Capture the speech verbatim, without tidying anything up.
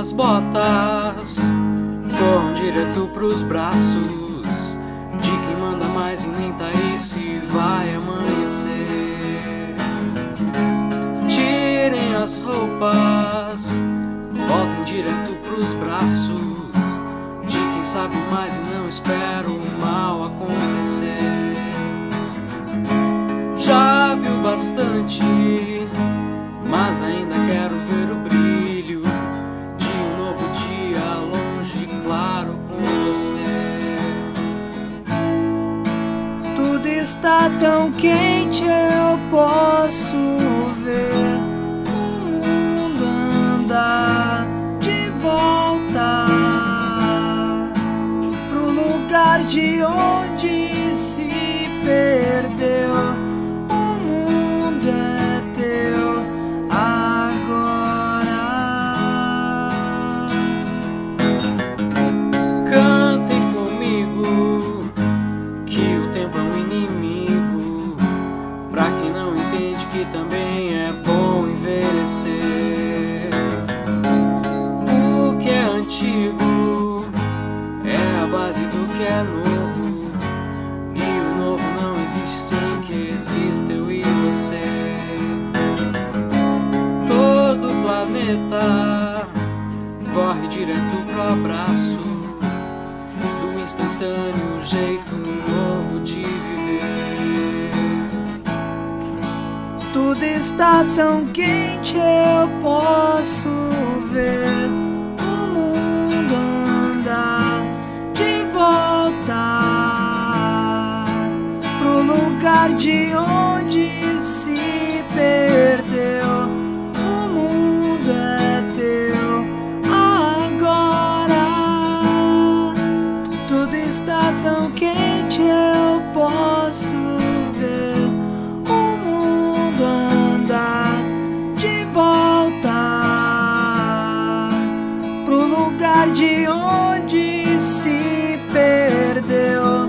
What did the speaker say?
suas botas, corram direto pros braços de quem manda mais e nem tá aí se vai amanhecer. Tirem as roupas, voltem direto pros braços de quem sabe mais e não espera o mal acontecer. Já viu bastante, mas ainda quero ver o brilho de um novo dia longe e claro com você. Tudo está tão quente, eu posso ver o mundo andar de volta pro lugar de onde se perdeu. Que também é bom envelhecer. O que é antigo é a base do que é novo, e o novo não existe sem que exista eu e você. Todo o planeta corre direto pro abraço do instantâneo jeito novo de viver. Tudo está tão quente, eu posso ver o mundo andar de volta pro lugar de onde se perdeu. O mundo é teu agora. Tudo está tão quente, eu posso ver andar de volta pro lugar de onde se perdeu.